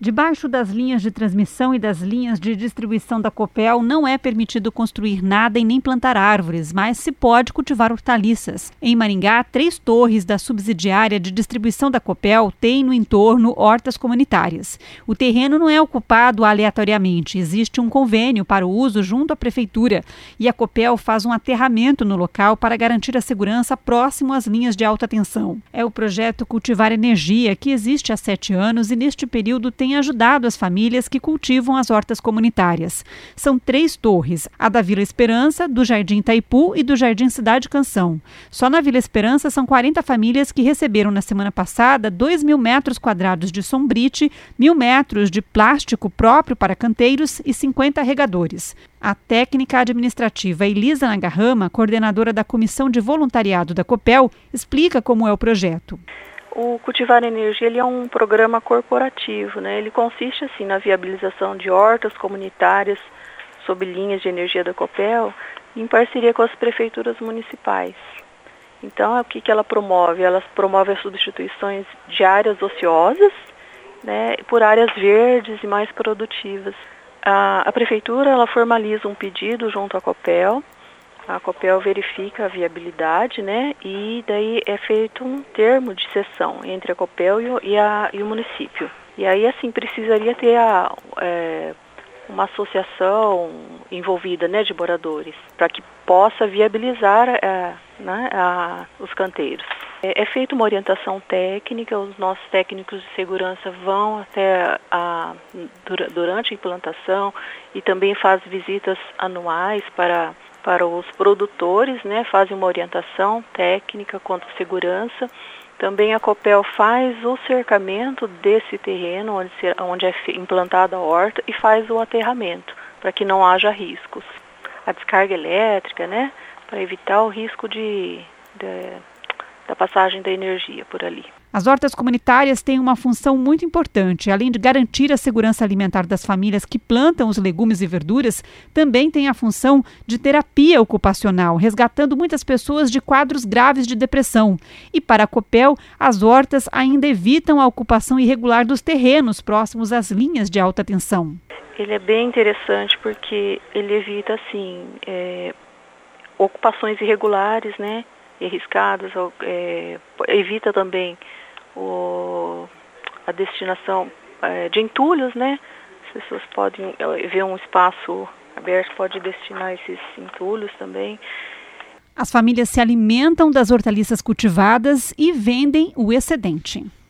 Debaixo das linhas de transmissão e das linhas de distribuição da Copel não é permitido construir nada e nem plantar árvores, mas se pode cultivar hortaliças. Em Maringá, 3 torres da subsidiária de distribuição da Copel têm no entorno hortas comunitárias. O terreno não é ocupado aleatoriamente, existe um convênio para o uso junto à prefeitura e a Copel faz um aterramento no local para garantir a segurança próximo às linhas de alta tensão. É o projeto Cultivar Energia, que existe há 7 anos e neste período tem ajudado as famílias que cultivam as hortas comunitárias. São 3 torres, a da Vila Esperança, do Jardim Itaipu e do Jardim Cidade Canção. Só na Vila Esperança são 40 famílias que receberam na semana passada 2.000 metros quadrados de sombrite, 1.000 metros de plástico próprio para canteiros e 50 regadores. A técnica administrativa Elisa Nagarrama, coordenadora da Comissão de Voluntariado da Copel, explica como é o projeto. O Cultivar Energia ele é um programa corporativo, né? Ele consiste assim, na viabilização de hortas comunitárias sob linhas de energia da Copel em parceria com as prefeituras municipais. Então, o que ela promove? Ela promove as substituições de áreas ociosas, né, por áreas verdes e mais produtivas. A prefeitura ela formaliza um pedido junto à Copel. A Copel verifica a viabilidade, né? E daí é feito um termo de cessão entre a Copel e o município. E aí, assim, precisaria ter uma associação envolvida, né, de moradores, para que possa viabilizar os canteiros. É feita uma orientação técnica, os nossos técnicos de segurança vão até durante a implantação e também fazem visitas anuais para os produtores, né, fazem uma orientação técnica quanto à segurança. Também a Copel faz o cercamento desse terreno onde é implantada a horta e faz o aterramento, para que não haja riscos. A descarga elétrica, né, para evitar o risco da passagem da energia por ali. As hortas comunitárias têm uma função muito importante. Além de garantir a segurança alimentar das famílias que plantam os legumes e verduras, também tem a função de terapia ocupacional, resgatando muitas pessoas de quadros graves de depressão. E para a Copel, as hortas ainda evitam a ocupação irregular dos terrenos próximos às linhas de alta tensão. Ele é bem interessante porque ele evita, assim, ocupações irregulares, né, e arriscadas, evita também a destinação de entulhos, né? As pessoas podem ver um espaço aberto, pode destinar esses entulhos também. As famílias se alimentam das hortaliças cultivadas e vendem o excedente.